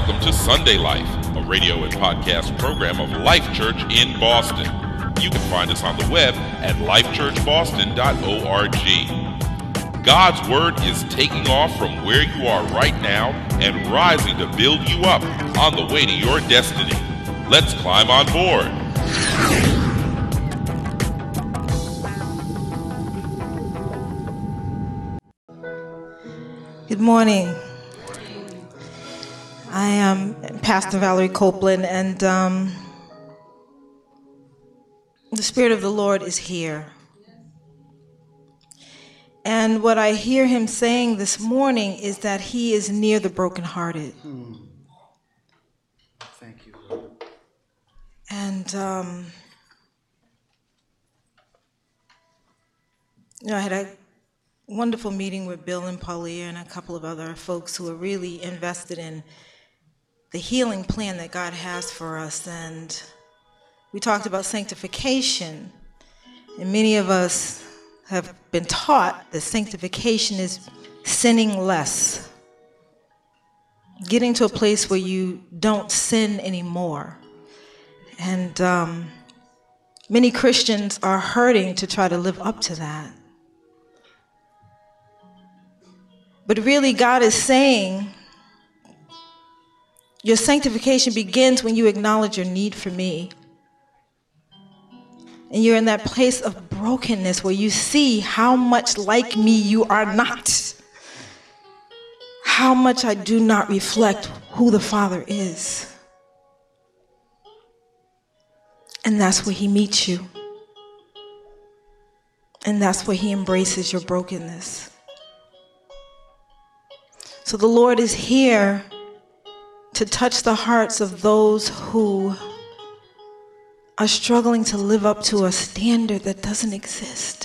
Welcome to Sunday Life, a radio and podcast program of Life Church in Boston. You can find us on the web at lifechurchboston.org. God's Word is taking off from where you are right now and rising to build you up on the way to your destiny. Let's climb on board. Good morning. I am Pastor Valerie Copeland, and the Spirit of the Lord is here. And what I hear him saying this morning is that he is near the brokenhearted. Thank you, Lord. And I had a wonderful meeting with Bill and Paulia and a couple of other folks who are really invested in the healing plan that God has for us. And we talked about sanctification, and many of us have been taught that sanctification is sinning less, getting to a place where you don't sin anymore. And many Christians are hurting to try to live up to that. But really, God is saying your sanctification begins when you acknowledge your need for me. And you're in that place of brokenness where you see how much like me you are not. How much I do not reflect who the Father is. And that's where he meets you. And that's where he embraces your brokenness. So the Lord is here to touch the hearts of those who are struggling to live up to a standard that doesn't exist.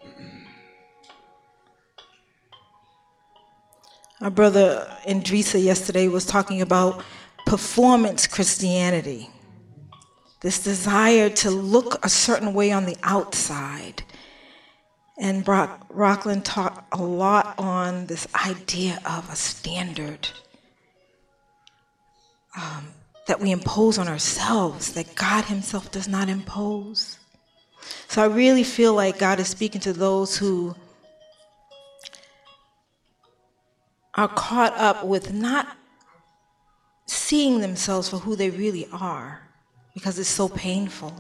Our brother Andresa yesterday was talking about performance Christianity. This desire to look a certain way on the outside. And Rockland taught a lot on this idea of a standard that we impose on ourselves, that God himself does not impose. So I really feel like God is speaking to those who are caught up with not seeing themselves for who they really are, because it's so painful.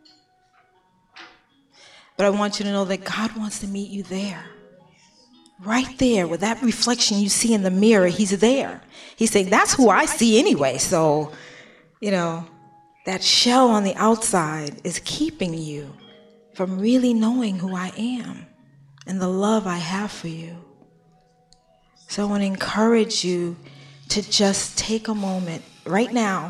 But I want you to know that God wants to meet you there. Right there, with that reflection you see in the mirror, he's there. He's saying, that's who I see anyway. So, that shell on the outside is keeping you from really knowing who I am and the love I have for you. So I want to encourage you to just take a moment right now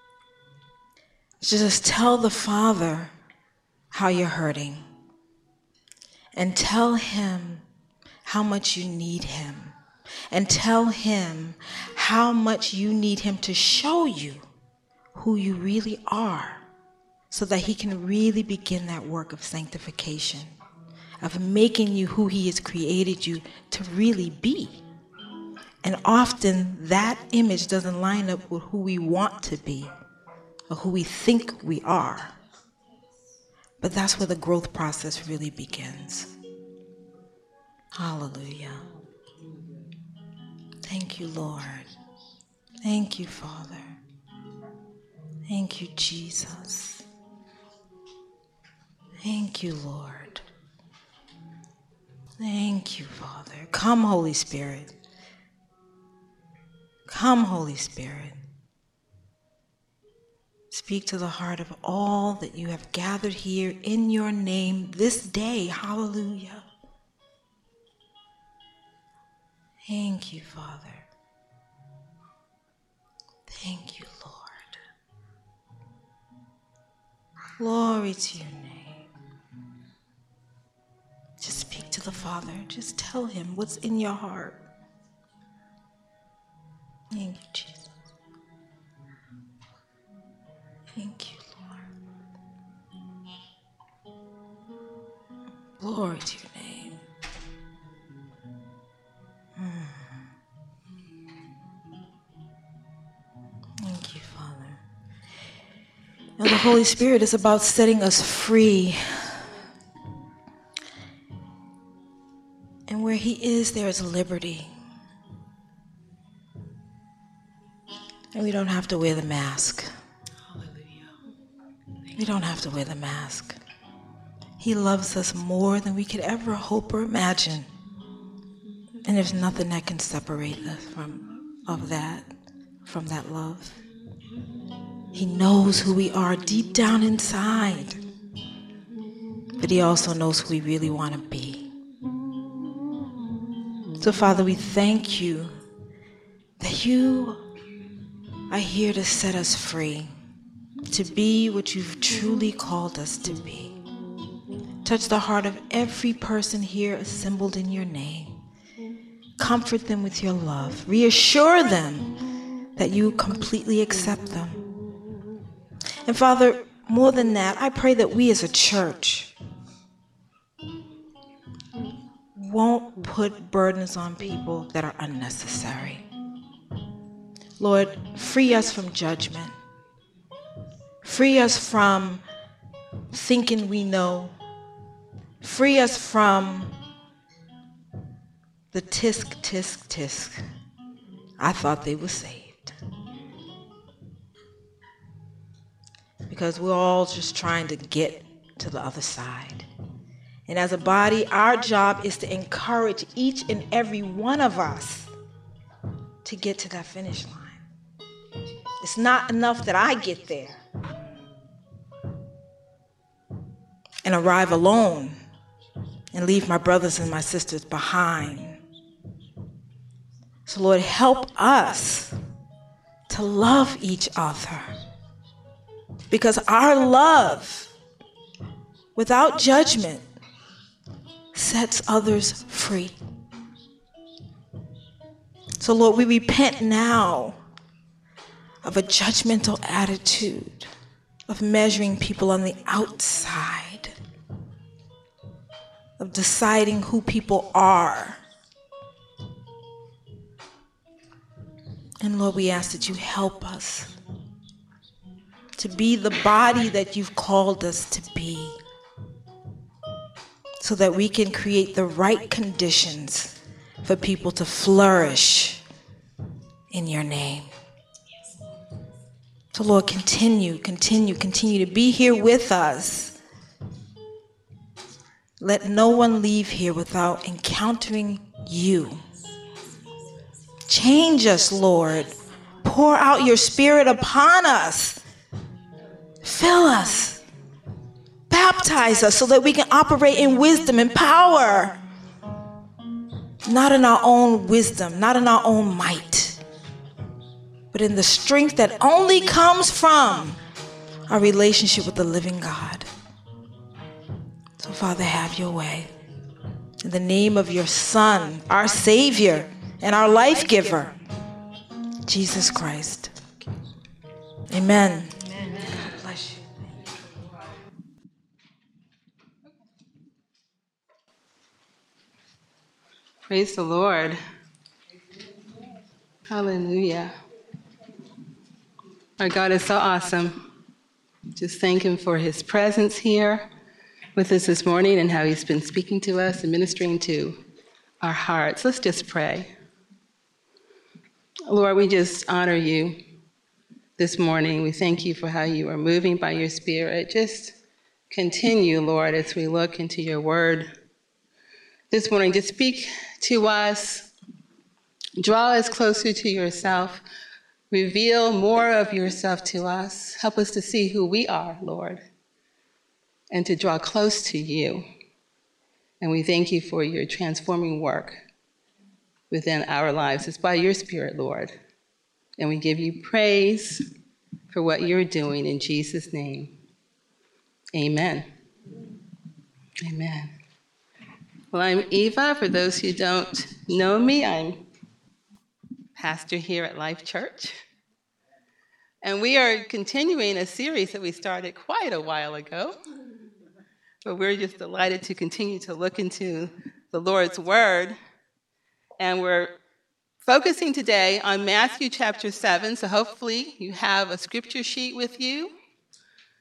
to just tell the Father how you're hurting. And tell him how much you need him. And tell him how much you need him to show you who you really are, so that he can really begin that work of sanctification, of making you who he has created you to really be. And often that image doesn't line up with who we want to be or who we think we are. But that's where the growth process really begins. Hallelujah. Thank you, Lord. Thank you, Father. Thank you, Jesus. Thank you, Lord. Thank you, Father. Come, Holy Spirit. Come, Holy Spirit. Speak to the heart of all that you have gathered here in your name this day. Hallelujah. Thank you, Father. Thank you, Lord. Glory to your name. Just speak to the Father. Just tell him what's in your heart. Thank you, Jesus. Thank you, Lord. Glory to your name. And the Holy Spirit is about setting us free. And where he is, there is liberty. And we don't have to wear the mask. We don't have to wear the mask. He loves us more than we could ever hope or imagine. And there's nothing that can separate us from that love. He knows who we are deep down inside. But he also knows who we really want to be. So, Father, we thank you that you are here to set us free, to be what you've truly called us to be. Touch the heart of every person here assembled in your name. Comfort them with your love. Reassure them that you completely accept them. And Father, more than that, I pray that we as a church won't put burdens on people that are unnecessary. Lord, free us from judgment. Free us from thinking we know. Free us from the tisk, tisk, tisk. I thought they were saved. Because we're all just trying to get to the other side. And as a body, our job is to encourage each and every one of us to get to that finish line. It's not enough that I get there and arrive alone and leave my brothers and my sisters behind. So Lord, help us to love each other, because our love without judgment sets others free. So Lord, we repent now of a judgmental attitude of measuring people on the outside, of deciding who people are. And Lord, we ask that you help us to be the body that you've called us to be, so that we can create the right conditions for people to flourish in your name. So Lord, continue to be here with us. Let no one leave here without encountering you. Change us, Lord. Pour out your Spirit upon us. Fill us. Baptize us so that we can operate in wisdom and power. Not in our own wisdom, not in our own might, but in the strength that only comes from our relationship with the living God. So, Father, have your way. In the name of your Son, our Savior, and our life giver, Jesus Christ. Amen. God bless you. Praise the Lord. Hallelujah. Our God is so awesome. Just thank him for his presence here with us this morning and how he's been speaking to us and ministering to our hearts. Let's just pray. Lord, we just honor you this morning. We thank you for how you are moving by your Spirit. Just continue, Lord, as we look into your word this morning. Just speak to us. Draw us closer to yourself. Reveal more of yourself to us. Help us to see who we are, Lord, and to draw close to you. And we thank you for your transforming work within our lives. It's by your Spirit, Lord. And we give you praise for what you're doing in Jesus' name. Amen. Amen. Well, I'm Eva. For those who don't know me, I'm pastor here at Life Church. And we are continuing a series that we started quite a while ago. But we're just delighted to continue to look into the Lord's Word. And we're focusing today on Matthew chapter 7. So hopefully you have a scripture sheet with you.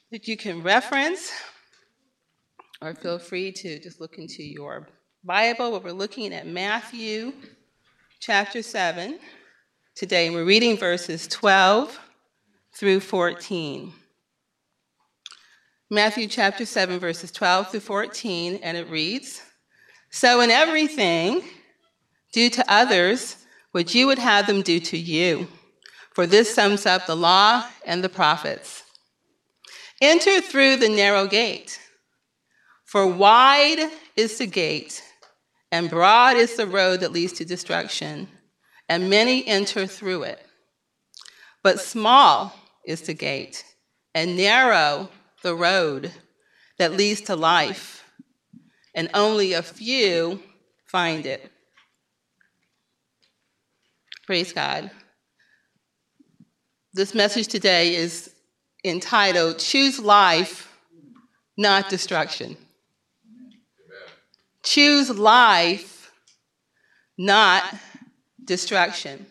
that you can reference, or feel free to just look into your Bible. But we're looking at Matthew chapter 7 today. We're reading verses 12 through 14. Matthew chapter 7, verses 12 through 14, and it reads, "So in everything, do to others what you would have them do to you, for this sums up the law and the prophets. Enter through the narrow gate, for wide is the gate, and broad is the road that leads to destruction, and many enter through it. But small is the gate, and narrow the road that leads to life, and only a few find it." Praise God. This message today is entitled, "Choose Life, Not Destruction." Choose life, not destruction.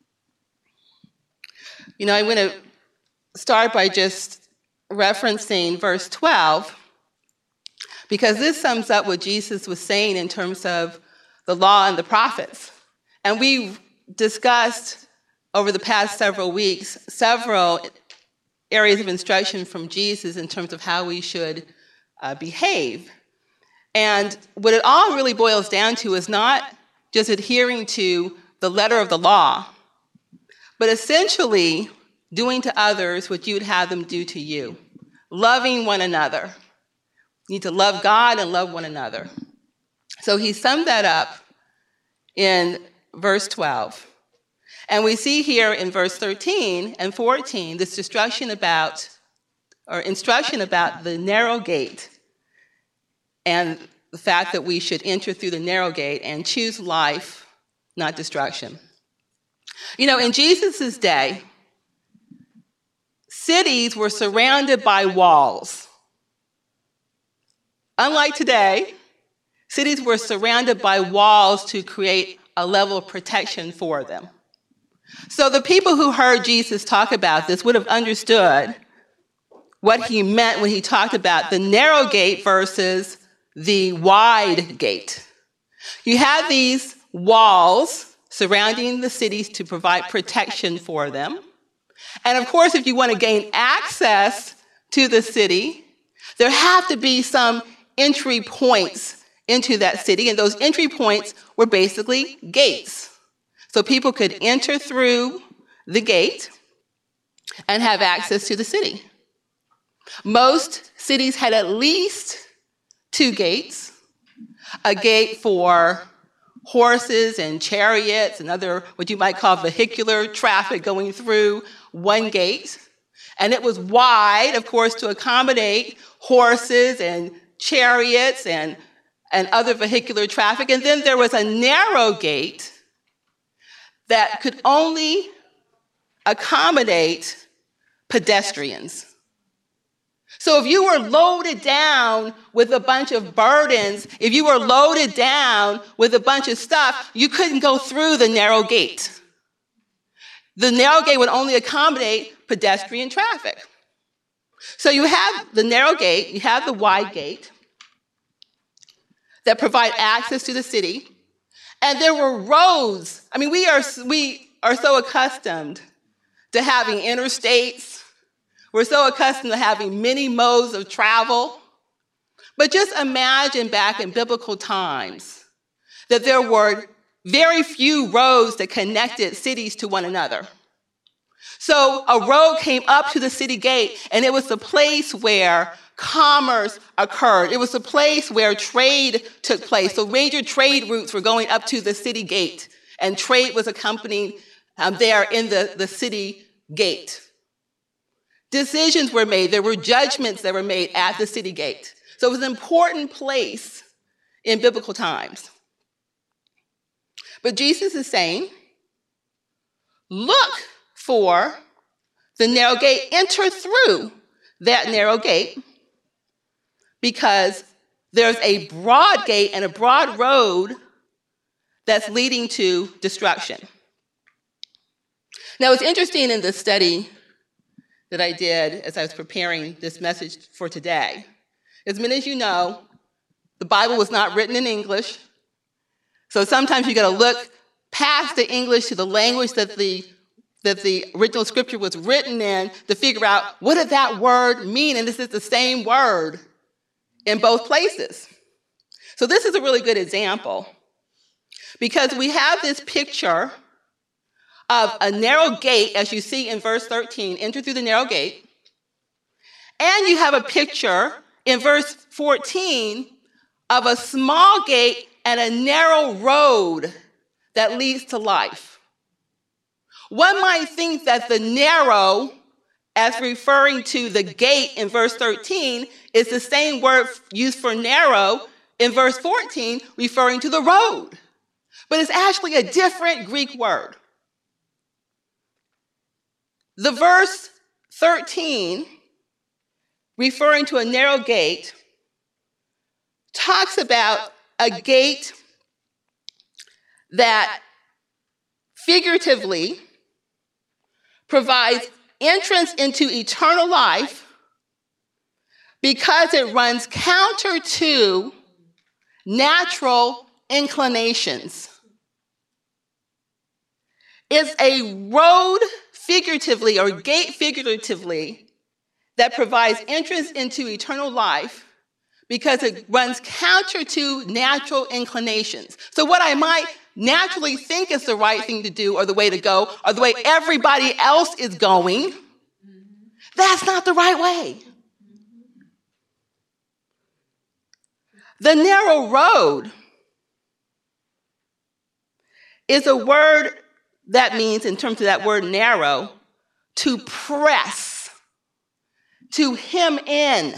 You know, I'm going to start by just referencing verse 12, because this sums up what Jesus was saying in terms of the law and the prophets. And we've discussed over the past several weeks several areas of instruction from Jesus in terms of how we should behave. And what it all really boils down to is not just adhering to the letter of the law, but essentially doing to others what you would have them do to you. Loving one another. You need to love God and love one another. So he summed that up in verse 12. And we see here in verse 13 and 14 this instruction about the narrow gate, and the fact that we should enter through the narrow gate and choose life, not destruction. You know, in Jesus' day, cities were surrounded by walls. Unlike today, cities were surrounded by walls to create a level of protection for them. So the people who heard Jesus talk about this would have understood what he meant when he talked about the narrow gate versus the wide gate. You have these walls surrounding the cities to provide protection for them. And of course, if you want to gain access to the city, there have to be some entry points into that city. And those entry points were basically gates. So people could enter through the gate and have access to the city. Most cities had at least 2 gates, a gate for horses and chariots and other what you might call vehicular traffic going through one gate. And it was wide, of course, to accommodate horses and chariots and other vehicular traffic. And then there was a narrow gate that could only accommodate pedestrians. So if you were loaded down with a bunch of burdens, if you were loaded down with a bunch of stuff, you couldn't go through the narrow gate. The narrow gate would only accommodate pedestrian traffic. So you have the narrow gate, you have the wide gate that provide access to the city, and there were roads. I mean, we are so accustomed to having interstates. We're so accustomed to having many modes of travel. But just imagine back in biblical times that there were very few roads that connected cities to one another. So a road came up to the city gate, and it was the place where commerce occurred. It was the place where trade took place. So major trade routes were going up to the city gate, and trade was accompanying there in the city gate. Decisions were made. There were judgments that were made at the city gate. So it was an important place in biblical times. But Jesus is saying, look for the narrow gate. Enter through that narrow gate, because there's a broad gate and a broad road that's leading to destruction. Now, it's interesting in this study that I did as I was preparing this message for today. As many as you know, the Bible was not written in English, so sometimes you got to look past the English to the language that the original scripture was written in to figure out what did that word mean, and this is the same word in both places. So this is a really good example because we have this picture of a narrow gate, as you see in verse 13, enter through the narrow gate, and you have a picture in verse 14 of a small gate and a narrow road that leads to life. One might think that the narrow, as referring to the gate in verse 13, is the same word used for narrow in verse 14, referring to the road. But it's actually a different Greek word. The verse 13, referring to a narrow gate, talks about a gate that figuratively provides entrance into eternal life because it runs counter to natural inclinations. It's a road figuratively or gate figuratively that provides entrance into eternal life because it runs counter to natural inclinations. So what I might naturally think is the right thing to do or the way to go or the way everybody else is going, that's not the right way. The narrow road is a word that means, in terms of that word narrow, to press, to hem in.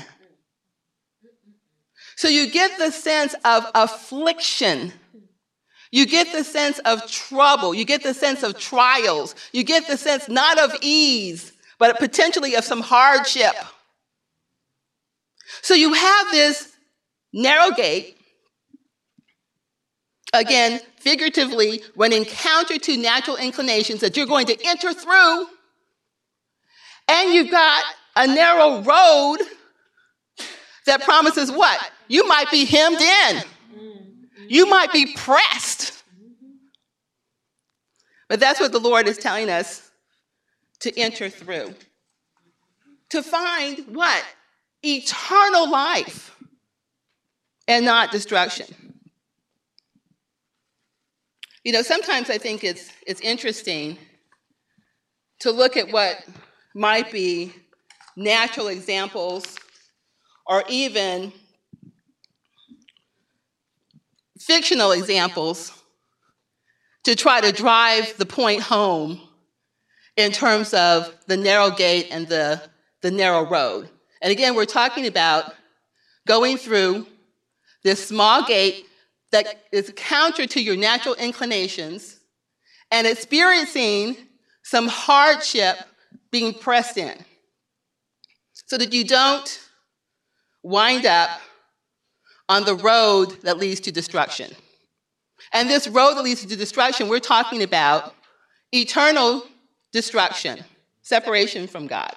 So you get the sense of affliction. You get the sense of trouble. You get the sense of trials. You get the sense not of ease, but potentially of some hardship. So you have this narrow gate, again, figuratively, running counter to natural inclinations that you're going to enter through. And you've got a narrow road that promises what? You might be hemmed in. You might be pressed. But that's what the Lord is telling us to enter through. To find what? Eternal life and not destruction. You know, sometimes I think it's interesting to look at what might be natural examples or even fictional examples to try to drive the point home in terms of the narrow gate and the narrow road. And again, we're talking about going through this small gate that is counter to your natural inclinations and experiencing some hardship being pressed in so that you don't wind up on the road that leads to destruction. And this road that leads to destruction, we're talking about eternal destruction, separation from God.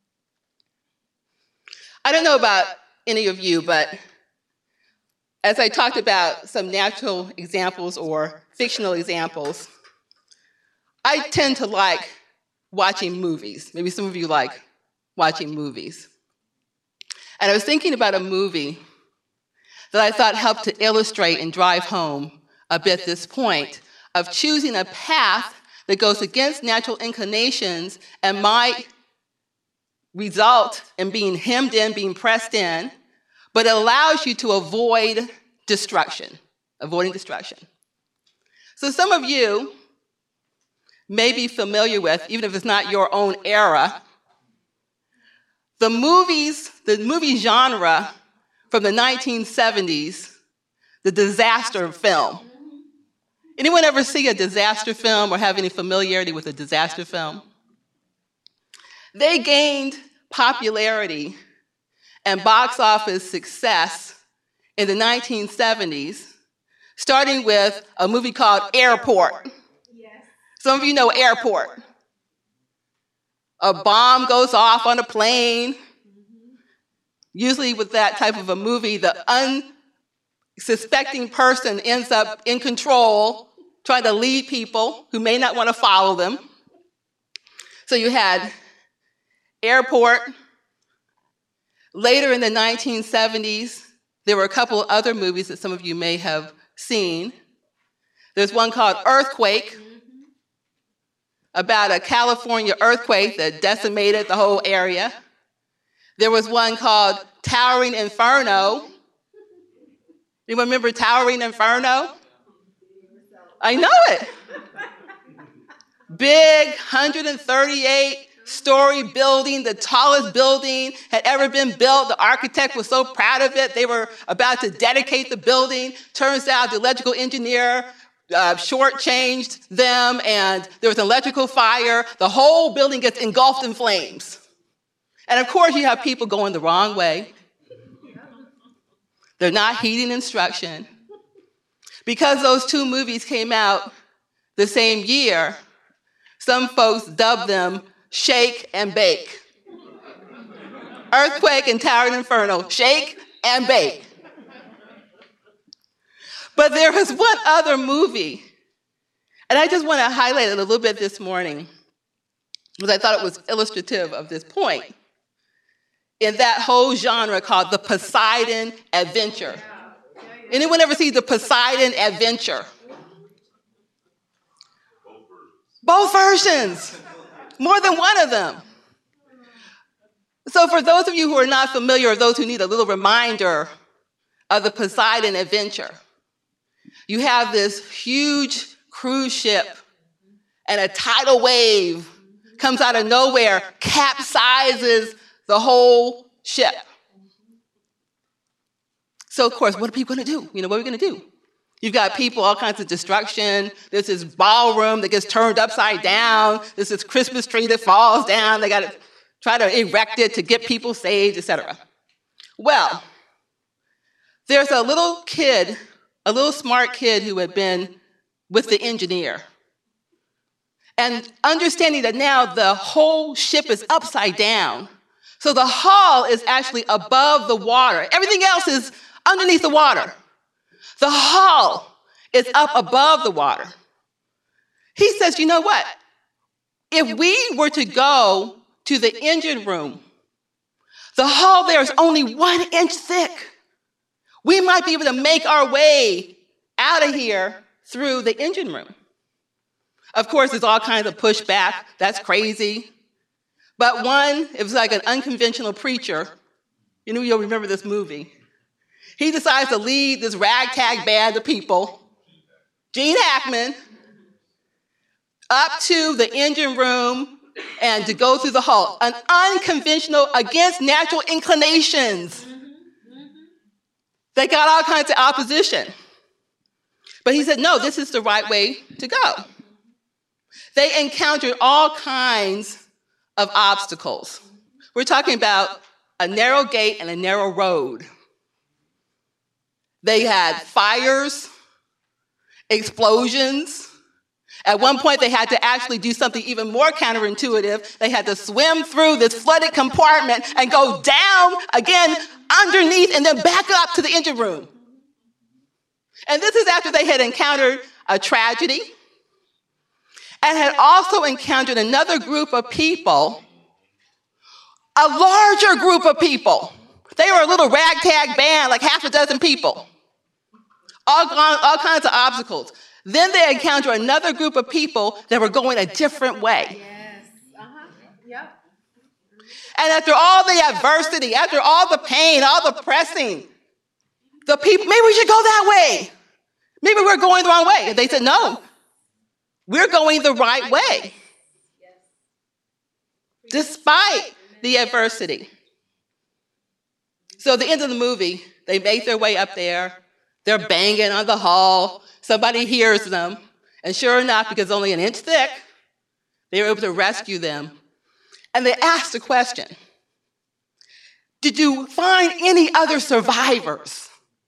I don't know about any of you, but as I talked about some natural examples or fictional examples, I tend to like watching movies. Maybe some of you like watching movies. And I was thinking about a movie that I thought helped to illustrate and drive home a bit this point of choosing a path that goes against natural inclinations and might result in being hemmed in, being pressed in, but it allows you to avoid destruction, avoiding destruction. So some of you may be familiar with, even if it's not your own era, the movie genre from the 1970s, the disaster film. Anyone ever see a disaster film or have any familiarity with a disaster film? They gained popularity and box office success in the 1970s, starting with a movie called Airport. Yes. Some of you know Airport. a bomb goes off on a plane. Usually with that type of a movie, the unsuspecting person ends up in control, trying to lead people who may not want to follow them. So you had Airport. Later in the 1970s, there were a couple of other movies that some of you may have seen. There's one called Earthquake, about a California earthquake that decimated the whole area. There was one called Towering Inferno. Anyone remember Towering Inferno? I know it. Big 138-story building, the tallest building had ever been built. The architect was so proud of it. They were about to dedicate the building. Turns out the electrical engineer shortchanged them, and there was an electrical fire. The whole building gets engulfed in flames. And of course, you have people going the wrong way. They're not heeding instruction. Because those two movies came out the same year, some folks dubbed them Shake and Bake. Earthquake and Towering Inferno, Shake and Bake. But there was one other movie, and I just want to highlight it a little bit this morning, because I thought it was illustrative of this point, in that whole genre called The Poseidon Adventure. Anyone ever see The Poseidon Adventure? Both versions. More than one of them. So for those of you who are not familiar, or those who need a little reminder of The Poseidon Adventure, you have this huge cruise ship, and a tidal wave comes out of nowhere, capsizes the whole ship. So, of course, what are people going to do? What are we going to do? You've got people, all kinds of destruction. There's this ballroom that gets turned upside down. There's this Christmas tree that falls down. They got to try to erect it to get people saved, etc. Well, there's a little kid, a little smart kid who had been with the engineer. And understanding that now the whole ship is upside down. So the hull is actually above the water. Everything else is underneath the water. The hull is up above the water. He says, you know what? If we were to go to the engine room, the hull there is only 1 inch thick. We might be able to make our way out of here through the engine room. Of course, there's all kinds of pushback. That's crazy. But one, it was like an unconventional preacher. You'll remember this movie. He decides to lead this ragtag band of people, Gene Hackman, up to the engine room and to go through the hull. An unconventional, against natural inclinations. They got all kinds of opposition. But he said, no, this is the right way to go. They encountered all kinds of obstacles. We're talking about a narrow gate and a narrow road. They had fires, explosions. At one point, they had to actually do something even more counterintuitive. They had to swim through this flooded compartment and go down again underneath and then back up to the engine room. And this is after they had encountered a tragedy and had also encountered another group of people, a larger group of people. They were a little ragtag band, like half a dozen people. All kinds of obstacles. Then they encounter another group of people that were going a different way. Yes. Yep. And after all the adversity, after all the pain, all the pressing, the people, maybe we should go that way. Maybe we're going the wrong way. And they said, no, we're going the right way. Despite the adversity. So at the end of the movie, they make their way up there. They're banging on the hull. Somebody hears them. And sure enough, because it's only 1 inch thick, they were able to rescue them. And they asked the question, did you find any other survivors?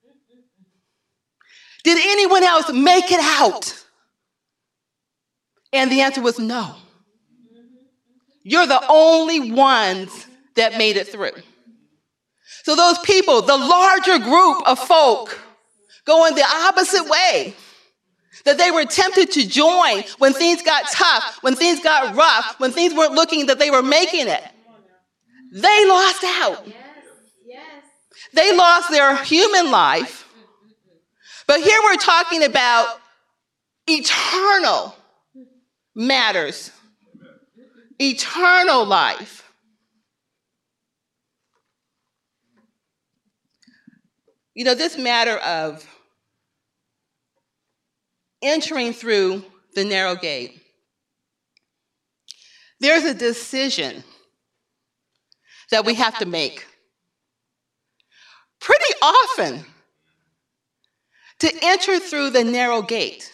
Did anyone else make it out? And the answer was no. You're the only ones that made it through. So those people, the larger group of folk, going the opposite way, that they were tempted to join when things got tough, when things got rough, when things weren't looking that they were making it. They lost out. They lost their human life. But here we're talking about eternal matters, eternal life. You know, this matter of entering through the narrow gate, there's a decision that we have to make pretty often to enter through the narrow gate.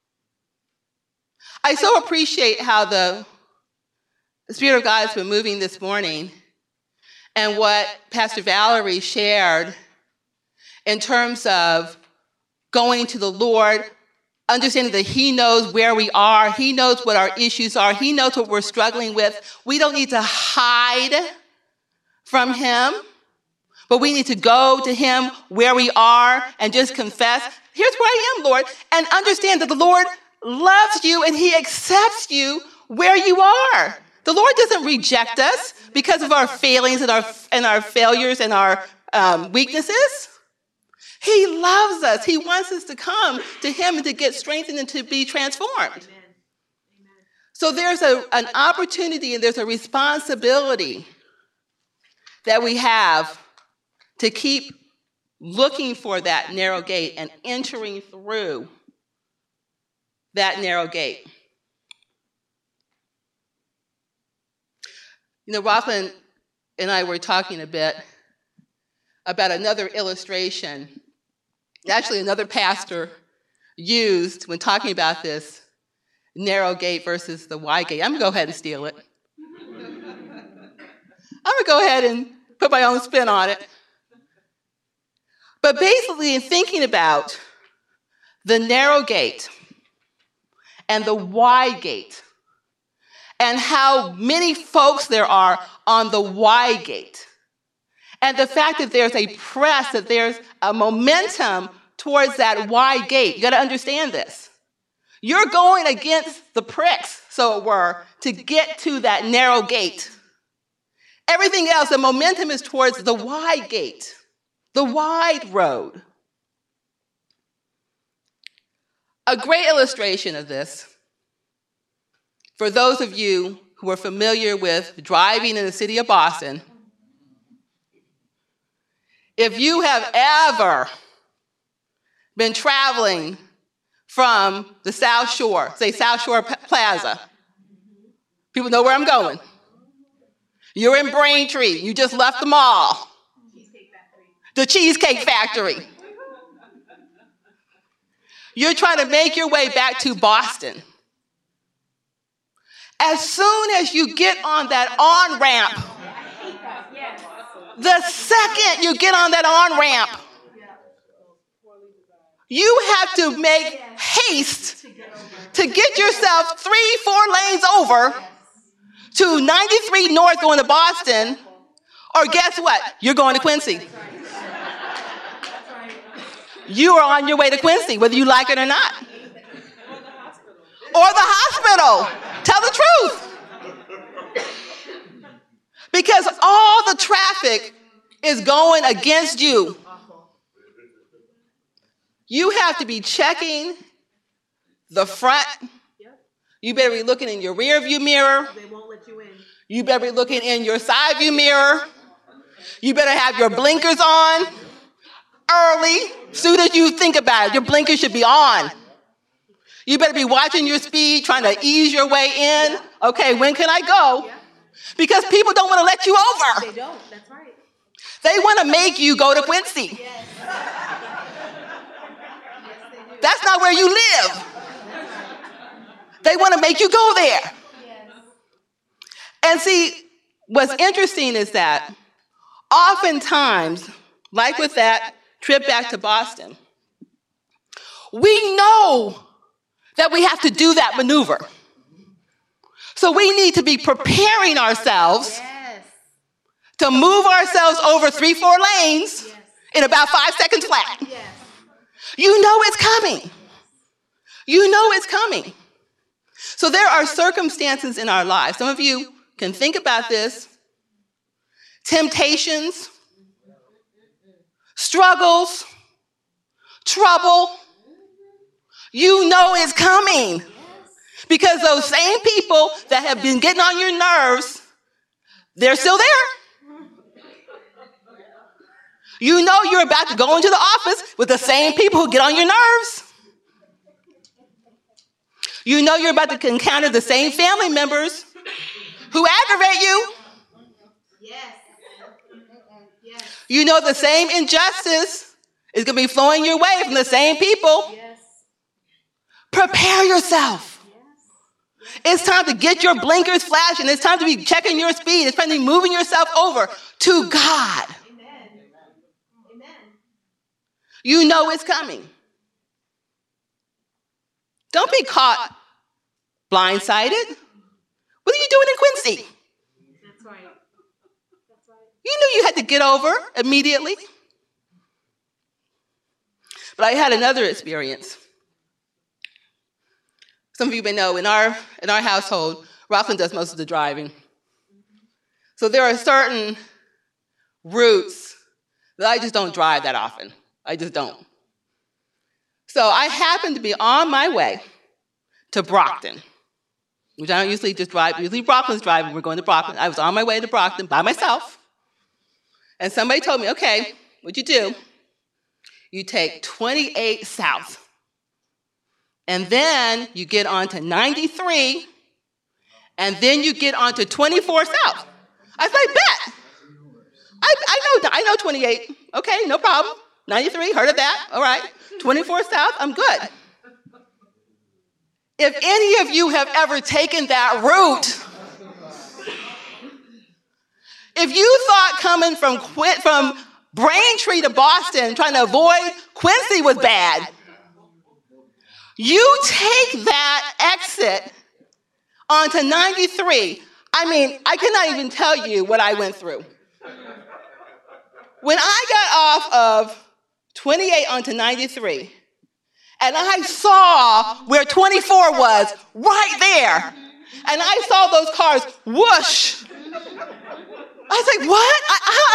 I so appreciate how the Spirit of God has been moving this morning and what Pastor Valerie shared in terms of going to the Lord, understanding that He knows where we are, He knows what our issues are, He knows what we're struggling with. We don't need to hide from Him, but we need to go to Him where we are and just confess, here's where I am, Lord, and understand that the Lord loves you and He accepts you where you are. The Lord doesn't reject us because of our failings and our failures and our weaknesses. He loves us. He wants us to come to Him and to get strengthened and to be transformed. Amen. So there's an opportunity and there's a responsibility that we have to keep looking for that narrow gate and entering through that narrow gate. You know, Rosalind and I were talking a bit about another illustration actually another pastor used when talking about this narrow gate versus the wide gate. I'm going to go ahead and steal it. I'm going to go ahead and put my own spin on it. But basically, in thinking about the narrow gate and the wide gate and how many folks there are on the wide gate, and the fact that there's a press, that there's a momentum towards that wide gate. You got to understand this. You're going against the pricks, so it were, to get to that narrow gate. Everything else, the momentum is towards the wide gate, the wide road. A great illustration of this, for those of you who are familiar with driving in the city of Boston, if you have ever been traveling from the South Shore, say South Shore Plaza, people know where I'm going. You're in Braintree. You just left the mall. The Cheesecake Factory. You're trying to make your way back to Boston. As soon as you get on that on-ramp, the second you get on that on-ramp, you have to make haste to get yourself 3-4 lanes over to 93 North going to Boston, or guess what? You're going to Quincy. You are on your way to Quincy, whether you like it or not. Or the hospital. Tell the truth. Because all the traffic is going against you. You have to be checking the front. You better be looking in your rear view mirror. They won't let you in. You better be looking in your side view mirror. You better have your blinkers on early. Soon as you think about it, your blinkers should be on. You better be watching your speed, trying to ease your way in. Okay, when can I go? Because people don't want to let you over. They don't, that's right. They want to make you go to Quincy. Yes. That's not where you live. They want to make you go there. Yes. And see, what's interesting is that oftentimes, like with that trip back to Boston, we know that we have to do that maneuver. So we need to be preparing ourselves Yes. to move ourselves over 3-4 lanes Yes. in about 5 seconds flat. Yes. You know it's coming. You know it's coming. So there are circumstances in our lives. Some of you can think about this. Temptations, struggles, trouble. You know it's coming. Because those same people that have been getting on your nerves, they're still there. You know you're about to go into the office with the same people who get on your nerves. You know you're about to encounter the same family members who aggravate you. Yes. Yes. You know the same injustice is going to be flowing your way from the same people. Yes. Prepare yourself. It's time to get your blinkers flashing. It's time to be checking your speed. It's time to be moving yourself over to God. Amen. Amen. You know it's coming. Don't be caught blindsided. What are you doing in Quincy? That's right. That's right. You knew you had to get over immediately. But I had another experience. Some of you may know in our household, Rosalind does most of the driving. So there are certain routes that I just don't drive that often. I just don't. So I happened to be on my way to Brockton, which I don't usually just drive. Usually Brockton's driving. We're going to Brockton. I was on my way to Brockton by myself. And somebody told me, okay, what'd you do? You take 28 South. And then you get onto 93. And then you get onto 24 South. I was like, bet. I know 28. Okay, no problem. 93, heard of that? All right. 24 South, I'm good. If any of you have ever taken that route, if you thought coming from Braintree to Boston, trying to avoid Quincy was bad, you take that exit onto 93. I mean, I cannot even tell you what I went through. When I got off of 28 onto 93, and I saw where 24 was right there, and I saw those cars whoosh. I was like, what?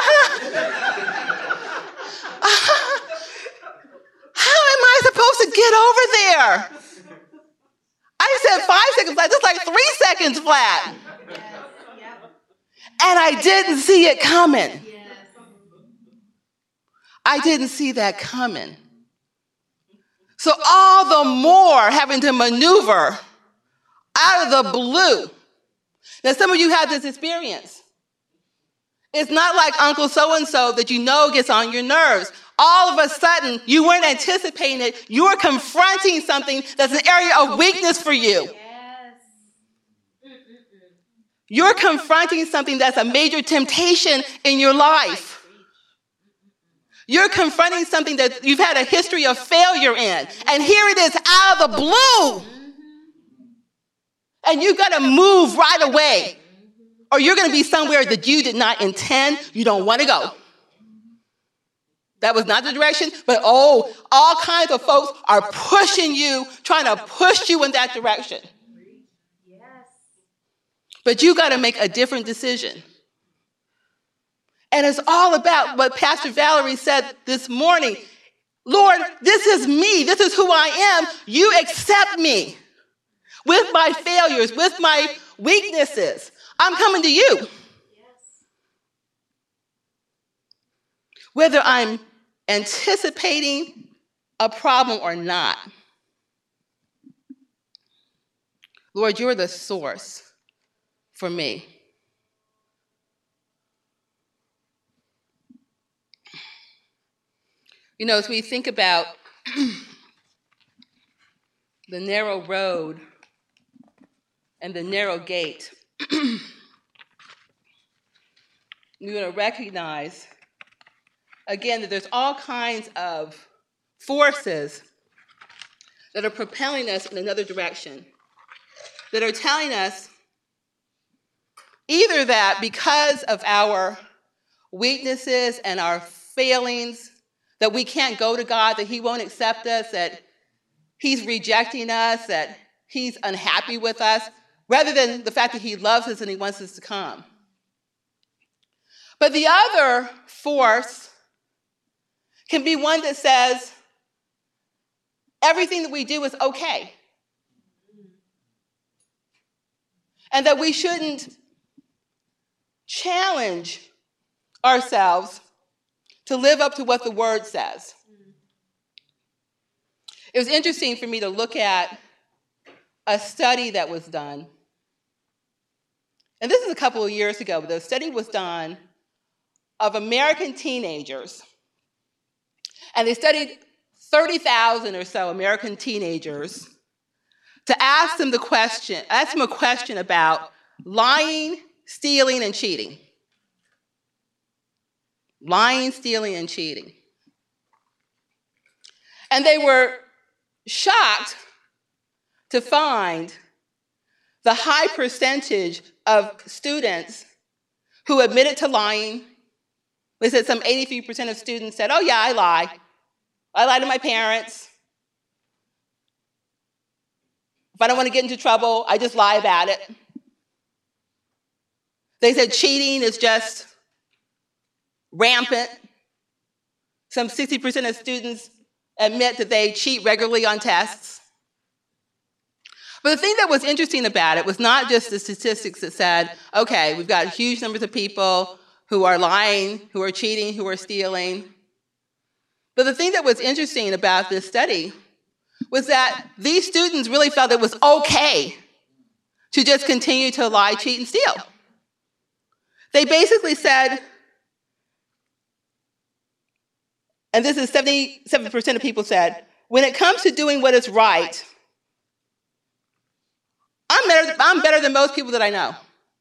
How am I supposed to get over there? I said 5 seconds flat, just like 3 seconds flat. Yes. Yep. And I didn't see it coming. Yes. I didn't see that coming. So all the more having to maneuver out of the blue. Now, some of you have this experience. It's not like Uncle so-and-so that you know gets on your nerves. All of a sudden, you weren't anticipating it. You were confronting something that's an area of weakness for you. Yes. You're confronting something that's a major temptation in your life. You're confronting something that you've had a history of failure in. And here it is out of the blue. And you've got to move right away. Or you're going to be somewhere that you did not intend, you don't want to go. That was not the direction, but all kinds of folks are pushing you, trying to push you in that direction. Yes. But you got to make a different decision. And it's all about what Pastor Valerie said this morning. Lord, this is me. This is who I am. You accept me with my failures, with my weaknesses. I'm coming to you. Yes. Whether I'm anticipating a problem or not. Lord, you're the source for me. You know, as we think about the narrow road and the narrow gate, we're going to recognize, again, that there's all kinds of forces that are propelling us in another direction, that are telling us either that because of our weaknesses and our failings, that we can't go to God, that he won't accept us, that he's rejecting us, that he's unhappy with us, rather than the fact that he loves us and he wants us to come. But the other force can be one that says everything that we do is okay, and that we shouldn't challenge ourselves to live up to what the word says. It was interesting for me to look at a study that was done. And this is a couple of years ago, but the study was done of American teenagers. And they studied 30,000 or so American teenagers to ask them a question about lying, stealing, and cheating. Lying, stealing, and cheating. And they were shocked to find the high percentage of students who admitted to lying. They said some 83% of students said, oh yeah, I lie. I lie to my parents. If I don't want to get into trouble, I just lie about it. They said cheating is just rampant. Some 60% of students admit that they cheat regularly on tests. But the thing that was interesting about it was not just the statistics that said, okay, we've got huge numbers of people who are lying, who are cheating, who are stealing. But the thing that was interesting about this study was that these students really felt it was okay to just continue to lie, cheat, and steal. They basically said, and this is 77% of people said, when it comes to doing what is right, I'm better than most people that I know.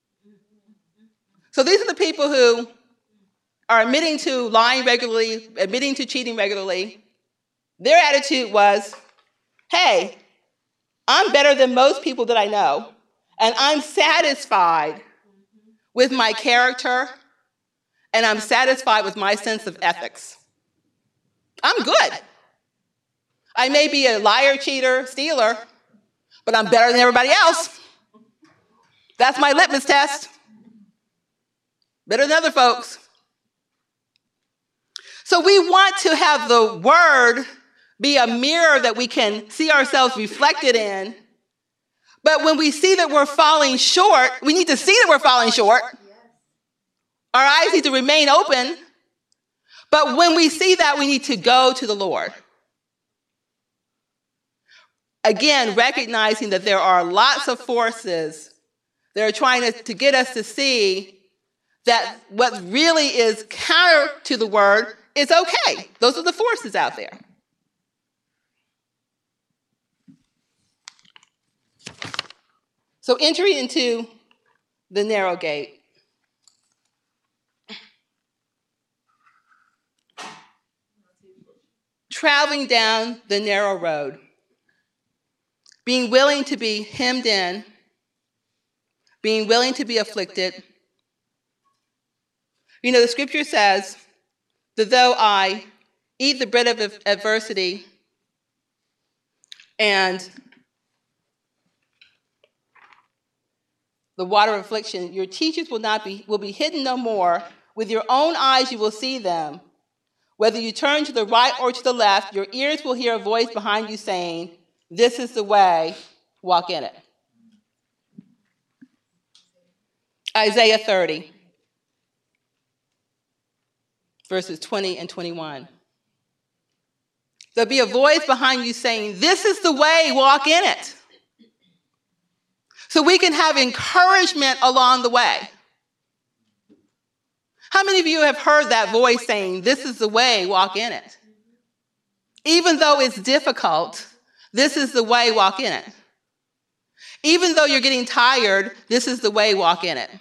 So these are the people who are admitting to lying regularly, admitting to cheating regularly. Their attitude was, hey, I'm better than most people that I know, and I'm satisfied with my character, and I'm satisfied with my sense of ethics. I'm good. I may be a liar, cheater, stealer, but I'm better than everybody else. That's my litmus test. Better than other folks. So we want to have the word be a mirror that we can see ourselves reflected in. But when we see that we're falling short, we need to see that we're falling short. Our eyes need to remain open. But when we see that, we need to go to the Lord. Again, recognizing that there are lots of forces that are trying to get us to see that what really is counter to the word is okay. Those are the forces out there. So entering into the narrow gate. Traveling down the narrow road. Being willing to be hemmed in. Being willing to be afflicted. You know, the scripture says that though I eat the bread of adversity and the water of affliction, your teachers will be hidden no more. With your own eyes you will see them. Whether you turn to the right or to the left, your ears will hear a voice behind you saying, this is the way, walk in it. Isaiah 30, verses 20 and 21. There'll be a voice behind you saying, this is the way, walk in it. So we can have encouragement along the way. How many of you have heard that voice saying, this is the way, walk in it? Even though it's difficult, this is the way, walk in it. Even though you're getting tired, this is the way, walk in it.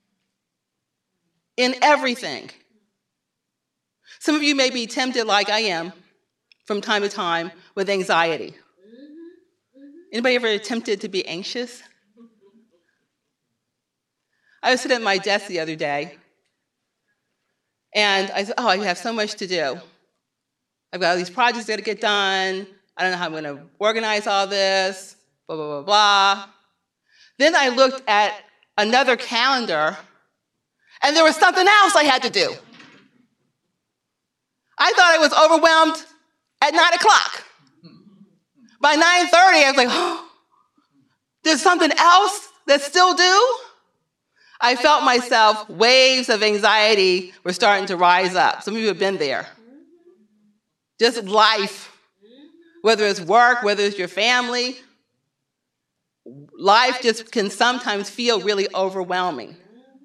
In everything. Some of you may be tempted like I am from time to time with anxiety. Anybody ever tempted to be anxious? I was sitting at my desk the other day, and I said, oh, I have so much to do. I've got all these projects that got to get done. I don't know how I'm going to organize all this, blah, blah, blah, blah. Then I looked at another calendar, and there was something else I had to do. I thought I was overwhelmed at 9 o'clock. By 9:30, I was like, oh, there's something else that's still due? I felt myself, waves of anxiety were starting to rise up. Some of you have been there. Just life, whether it's work, whether it's your family, life just can sometimes feel really overwhelming.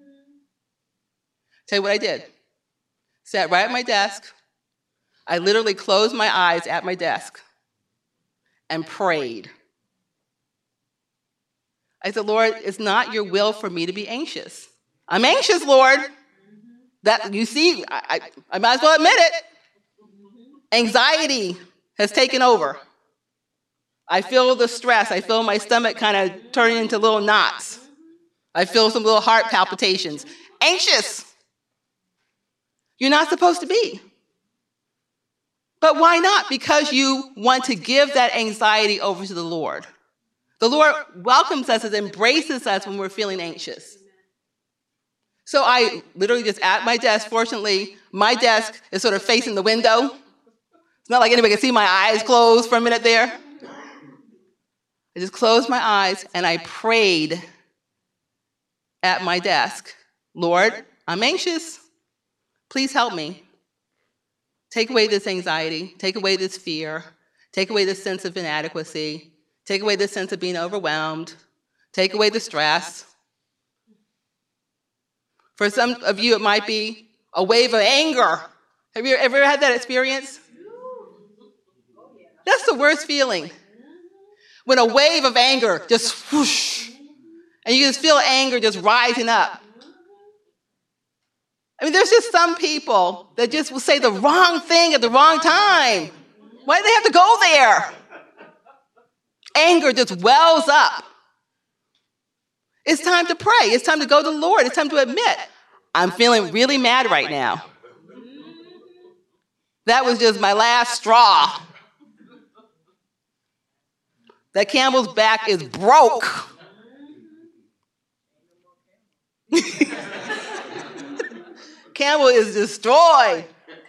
Tell you what I did. Sat right at my desk. I literally closed my eyes at my desk and prayed. I said, Lord, it's not your will for me to be anxious. I'm anxious, Lord. That you see, I might as well admit it. Anxiety has taken over. I feel the stress. I feel my stomach kind of turning into little knots. I feel some little heart palpitations. Anxious. You're not supposed to be. But why not? Because you want to give that anxiety over to the Lord. The Lord welcomes us and embraces us when we're feeling anxious. So I literally just at my desk, fortunately, my desk is sort of facing the window. It's not like anybody can see my eyes closed for a minute there. I just closed my eyes and I prayed at my desk. Lord, I'm anxious. Please help me. Take away this anxiety. Take away this fear. Take away this sense of inadequacy. Take away this sense of being overwhelmed. Take away the stress. For some of you, it might be a wave of anger. Have you ever had that experience? That's the worst feeling. When a wave of anger just whoosh, and you just feel anger just rising up. I mean, there's just some people that just will say the wrong thing at the wrong time. Why do they have to go there? Anger just wells up. It's time to pray. It's time to go to the Lord. It's time to admit, I'm feeling really mad right now. That was just my last straw. That camel's back is broke. Camel is destroyed.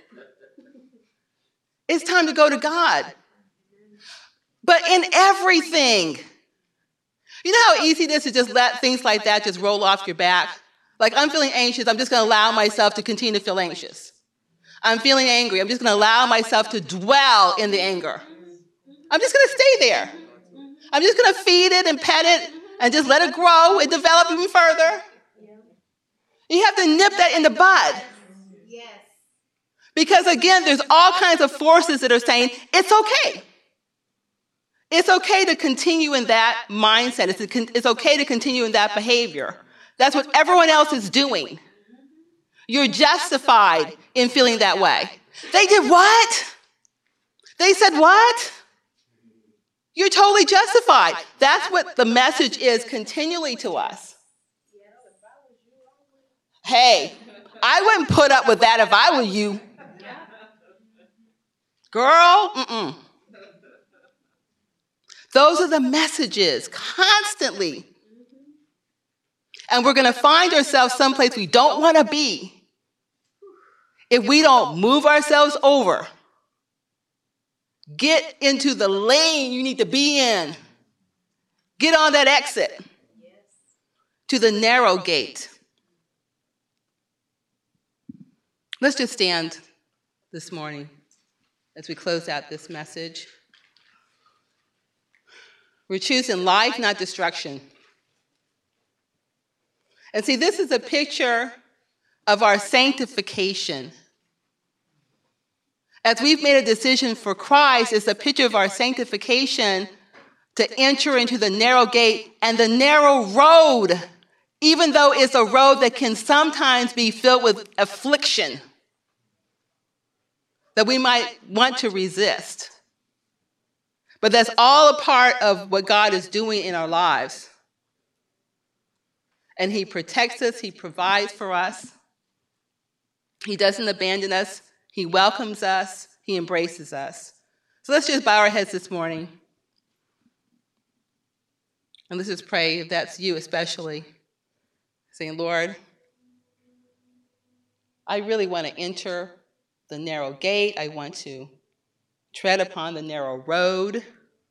It's time to go to God. But in everything, you know how easy it is to just let things like that just roll off your back? Like, I'm feeling anxious. I'm just going to allow myself to continue to feel anxious. I'm feeling angry. I'm just going to allow myself to dwell in the anger. I'm just going to stay there. I'm just going to feed it and pet it and just let it grow and develop even further. You have to nip that in the bud. Yes. Because again, there's all kinds of forces that are saying, it's okay. It's okay to continue in that mindset. It's okay to continue in that behavior. That's what everyone else is doing. You're justified in feeling that way. They did what? They said what? You're totally justified. That's what the message is continually to us. Hey, I wouldn't put up with that if I were you. Girl, Those are the messages constantly. And we're going to find ourselves someplace we don't want to be if we don't move ourselves over. Get into the lane you need to be in. Get on that exit to the narrow gate. Let's just stand this morning as we close out this message. We're choosing life, not destruction. And see, this is a picture of our sanctification. As we've made a decision for Christ, it's a picture of our sanctification to enter into the narrow gate and the narrow road, even though it's a road that can sometimes be filled with affliction that we might want to resist. But that's all a part of what God is doing in our lives. and he protects us, he provides for us. He doesn't abandon us, he welcomes us, he embraces us. So let's just bow our heads this morning. And let's just pray, if that's you especially, saying, Lord, I really want to enter the narrow gate. I want to tread upon the narrow road.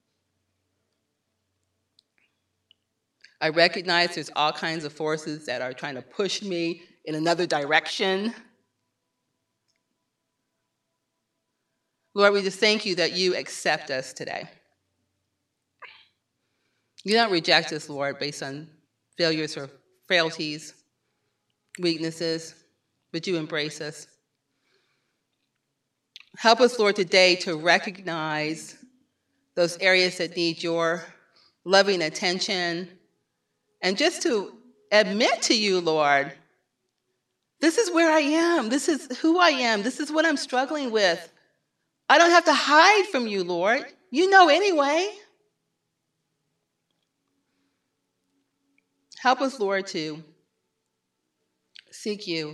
I recognize there's all kinds of forces that are trying to push me in another direction. Lord, we just thank you that you accept us today. You don't reject us, Lord, based on failures or frailties, weaknesses, but you embrace us. Help us, Lord, today to recognize those areas that need your loving attention and just to admit to you, Lord, this is where I am. This is who I am. This is what I'm struggling with. I don't have to hide from you, Lord. You know anyway. Help us, Lord, to seek you.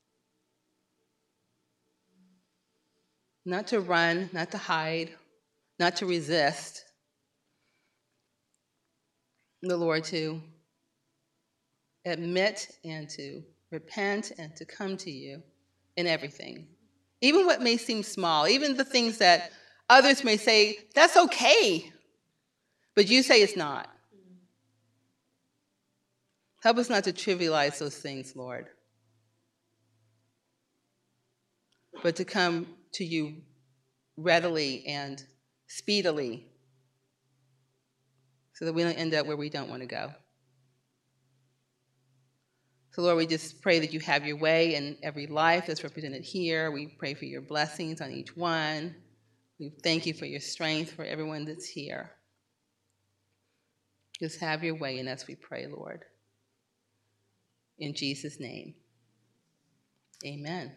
Not to run, not to hide, not to resist. The Lord to admit and to repent and to come to you in everything. Even what may seem small, even the things that others may say, that's okay. But you say it's not. Help us not to trivialize those things, Lord, but to come to you readily and speedily so that we don't end up where we don't want to go. So, Lord, we just pray that you have your way in every life that's represented here. We pray for your blessings on each one. We thank you for your strength for everyone that's here. Just have your way in us, we pray, Lord. In Jesus' name, amen.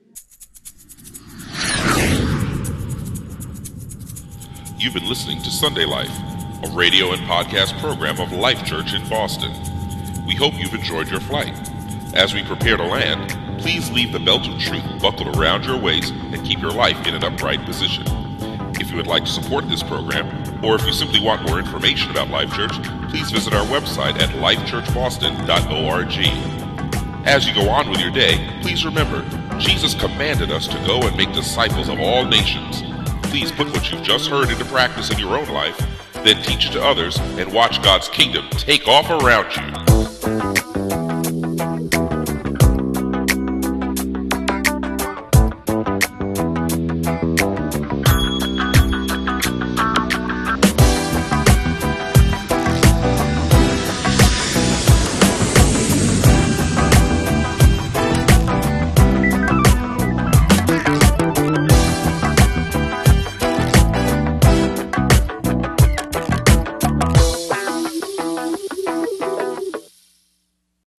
You've been listening to Sunday Life, a radio and podcast program of Life Church in Boston. We hope you've enjoyed your flight. As we prepare to land, please leave the belt of truth buckled around your waist and keep your life in an upright position. If you would like to support this program, or if you simply want more information about Life Church, please visit our website at lifechurchboston.org. As you go on with your day, please remember, Jesus commanded us to go and make disciples of all nations. Please put what you've just heard into practice in your own life, then teach it to others, and watch God's kingdom take off around you.